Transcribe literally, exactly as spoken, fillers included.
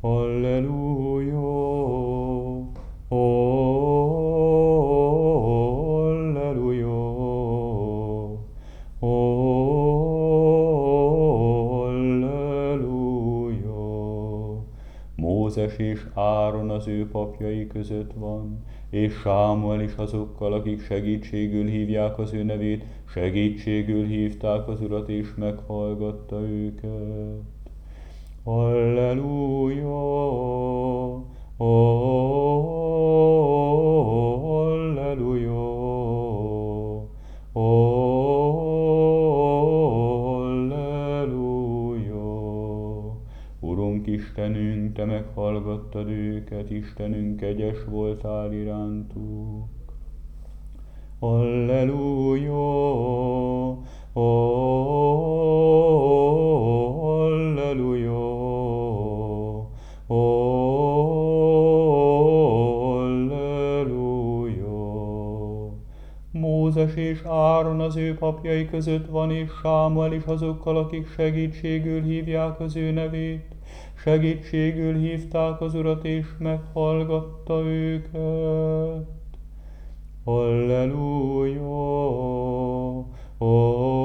Halleluja, halleluja, halleluja. Mózes és Áron az ő papjai között van, és Sámuel is azokkal, akik segítségül hívják az ő nevét, segítségül hívták az Urat, és meghallgatta őket. Halleluja, halleluja, halleluja. Urunk Istenünk, Te meghallgattad őket, Istenünk, kegyes voltál irántuk. Halleluja, halleluja, halleluja. Mózes és Áron az ő papjai között van, és Sámuel is azokkal, akik segítségül hívják az ő nevét. Segítségül hívták az Urat, és meghallgatta őket. Halleluja, halleluja.